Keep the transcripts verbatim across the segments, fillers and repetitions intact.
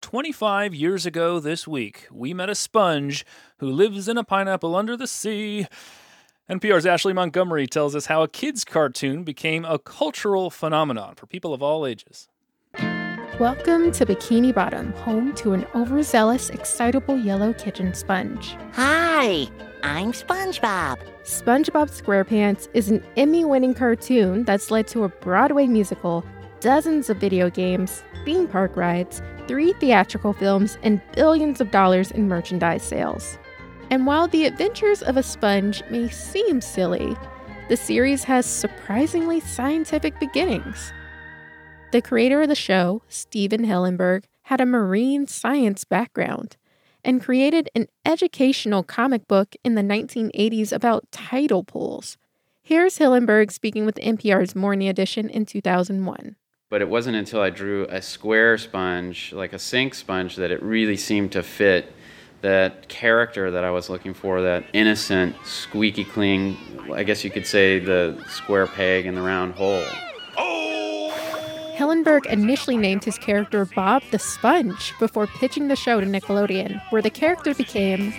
twenty-five years ago this week, we met a sponge who lives in a pineapple under the sea. N P R's Ashley Montgomery tells us how a kid's cartoon became a cultural phenomenon for people of all ages. Welcome to Bikini Bottom, home to an overzealous, excitable yellow kitchen sponge. Hi, I'm SpongeBob. SpongeBob SquarePants is an Emmy-winning cartoon that's led to a Broadway musical, dozens of video games, theme park rides, three theatrical films, and billions of dollars in merchandise sales. And while the adventures of a sponge may seem silly, the series has surprisingly scientific beginnings. The creator of the show, Stephen Hillenburg, had a marine science background and created an educational comic book in the nineteen eighties about tidal pools. Here's Hillenburg speaking with N P R's Morning Edition in two thousand one. But it wasn't until I drew a square sponge, like a sink sponge, that it really seemed to fit that character that I was looking for, that innocent, squeaky clean, I guess you could say the square peg in the round hole. Hillenburg initially named his character Bob the Sponge before pitching the show to Nickelodeon, where the character became...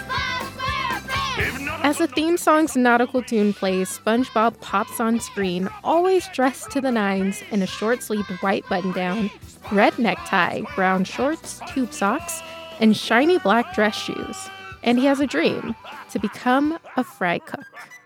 As the theme song's nautical tune plays, SpongeBob pops on screen, always dressed to the nines in a short-sleeved white button-down, red necktie, brown shorts, tube socks, and shiny black dress shoes. And he has a dream, to become a fry cook.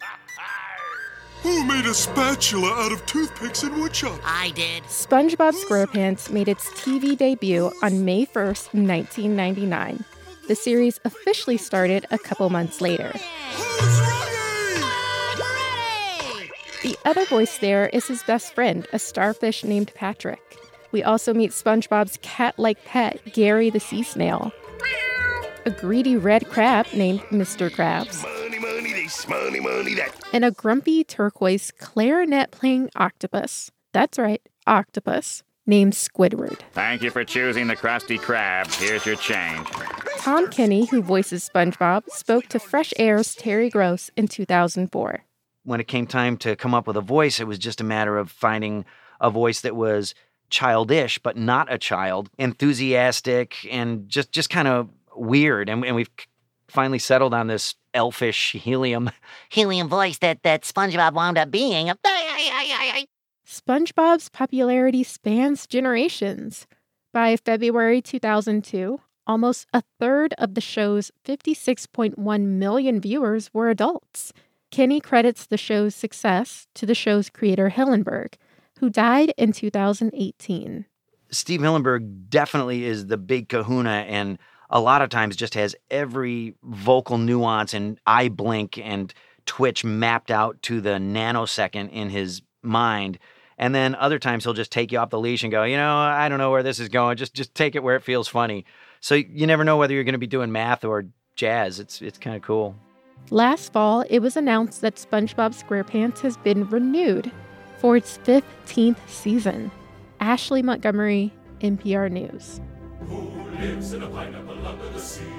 Who made a spatula out of toothpicks and woodchuck? I did. SpongeBob SquarePants made its T V debut on May first, nineteen ninety-nine. The series officially started a couple months later. Who's ready? I'm ready! The other voice there is his best friend, a starfish named Patrick. We also meet SpongeBob's cat-like pet, Gary the sea snail, a greedy red crab named Mister Krabs, Money, money, this, money, money, that. and a grumpy turquoise clarinet-playing octopus. That's right, octopus, named Squidward. Thank you for choosing the Krusty Krab. Here's your change. Tom Kenny, who voices SpongeBob, spoke to Fresh Air's Terry Gross in two thousand four. When it came time to come up with a voice, it was just a matter of finding a voice that was childish, but not a child, enthusiastic, and just, just kind of weird. And, and we've finally settled on this elfish helium. Helium voice that, that SpongeBob wound up being. SpongeBob's popularity spans generations. By February two thousand two, almost a third of the show's fifty-six point one million viewers were adults. Kenny credits the show's success to the show's creator Hillenburg, who died in two thousand eighteen. Steve Hillenburg definitely is the big kahuna, and a lot of times just has every vocal nuance and eye blink and twitch mapped out to the nanosecond in his mind. And then other times he'll just take you off the leash and go, you know, I don't know where this is going. Just just take it where it feels funny. So you never know whether you're going to be doing math or jazz. It's it's kind of cool. Last fall, it was announced that SpongeBob SquarePants has been renewed for its fifteenth season. Ashley Montgomery, N P R News. Who lives in a pineapple under the sea?